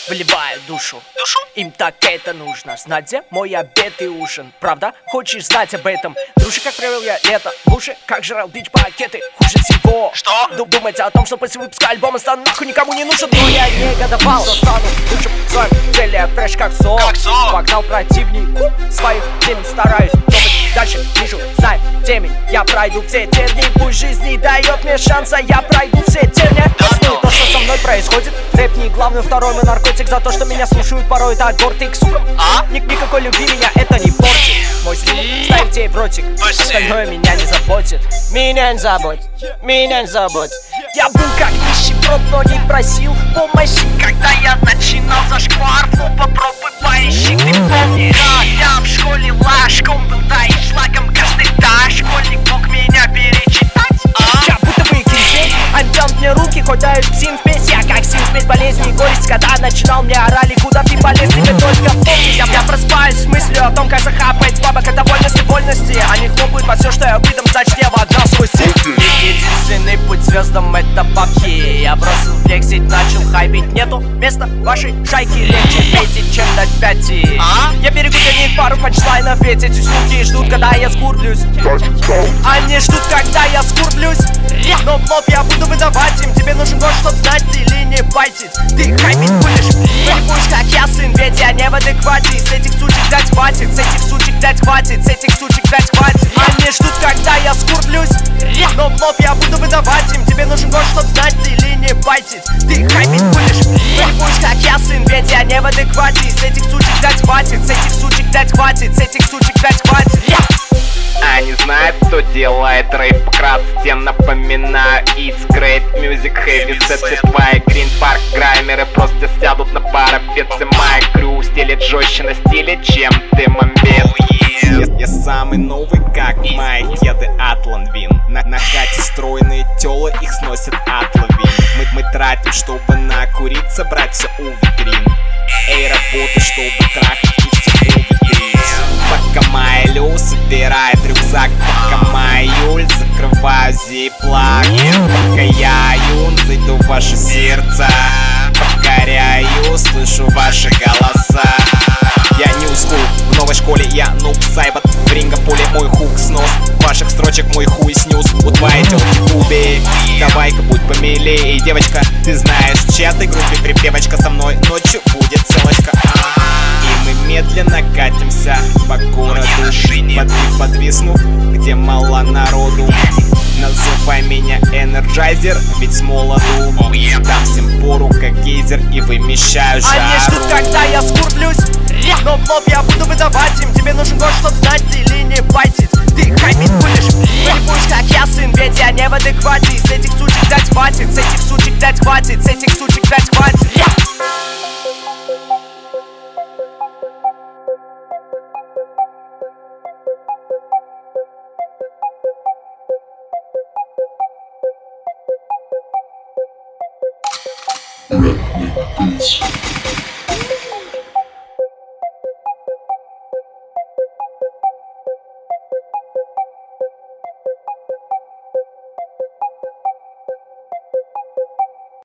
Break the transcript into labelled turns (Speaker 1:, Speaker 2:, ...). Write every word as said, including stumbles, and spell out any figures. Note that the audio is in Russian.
Speaker 1: Выливая душу,
Speaker 2: душу?
Speaker 1: Им так это нужно. Знать, где мой обед и ужин. Правда? Хочешь знать об этом? Дружи, как провел я лето. Лучше, как жрал бич-пакеты. Хуже всего
Speaker 2: Что?
Speaker 1: Думать о том, что после выпуска альбома стану нахуй никому не нужен. Но я негодовал, что стану лучшим в своем деле. Фреш как сок,
Speaker 2: как сок.
Speaker 1: Вокзал противнику своих тем стараюсь. Топать дальше, вижу, знаю темень. Я пройду все тернии. Пусть жизнь не дает мне шанса. Я пройду все тернии.
Speaker 2: Да,
Speaker 1: то, то, что со мной происходит. Рэп не главный, второй мой наркотик. За то, что меня слушают порой так гордый к сукам.
Speaker 2: А?
Speaker 1: Ник Никакой любви меня это не портит. Мой стиль, ставьте ей в ротик. Остальное меня не заботит. Меня не заботит, меня не заботит. Я был как нищеброд, но не просил помощи.
Speaker 2: Когда я начинал зашквар, ну попробуй поищи. Ты помнишь, как я в школе ложком был, да и шлагом каждый да, школьник мог меня перечитать. А?
Speaker 1: Я будто бы кинзей, антянт мне руки, хоть даешь псин спесь. Я как син спесь болезни и горесть. Когда начинал, мне орали, куда ты полез, тебе только помнишь. Я, я проспаюсь с мыслью о том, как захапать бабок от вольности вольности. Они хлопают по все, что я выдам, значит я вогнал свой стиль. Единственный путь звездам это бабки. Я бросил флексить, начал хайпить. Нету места вашей шайки. Легче петь, чем дать пяти.
Speaker 2: А?
Speaker 1: Я берегу для них пару панчлайнов, ведь эти суки ждут, когда я скурблюсь. Они ждут, когда я скурблюсь. Но в лоб я буду выдавать им. Тебе нужен год, чтоб знать или не байтить. Ты хайпить будешь, ты будешь как я, сын. Ведь я не в адеквате. С этих сучек дать хватит, с этих сучек дать хватит, с этих сучек дать хватит. Они ждут, когда я скурблюсь. Но в лоб я буду выдавать им. Тебе нужен год, чтоб знать или не байтить. Ты хайпить будешь, ты будешь как я, сын. Ведь я не в адеквате. С этих сучек дать хватит, с этих сучек дать хватит, с этих сучек дать хватит.
Speaker 3: Они знают, кто делает рэп крас. Всем напоминаю, it's great music, heavy set, твои Green Park граймеры просто сядут на парапет. Моя крю стелит жестче на стиле, чем ты мамбет. Я, я самый новый, как мои кеды Атлан Вин. На, на хате стройные тёлы, их сносят Атлавин. Мы, мы тратим, чтобы накуриться, брать все у витрин. Эй, работай, чтобы трахать и все у витрин. Пока моя Лю собирает рюкзак, пока моя Юль закрываю зиплак. Пока я юн, зайду в ваше сердце, покоряю, слышу ваши голоса. Я не усну, в новой школе я нуб сайбот. В рингополе мой хук снос, ваших строчек мой хуй снюс. У твоей тёлки кубик, давай-ка будь помилее. Девочка, ты знаешь, в чьей группе припевочка со мной ночью будет целочка. И мы медленно катимся по городу, под, подвиснув, где мало народу. Называй меня Энерджайзер, ведь с молоду дам всем пору, как гейзер, и вымещаю жару.
Speaker 1: Они ждут, когда я скурблюсь. Но в лоб я буду выдавать им. Тебе нужен год, чтоб знать или не байтить. Ты хайпить будешь, ты будешь как я, сын. Ведь я не в адеквате. С этих сучек дать хватит, с этих сучек дать хватит, с этих сучек дать хватит.
Speaker 4: Red Beats.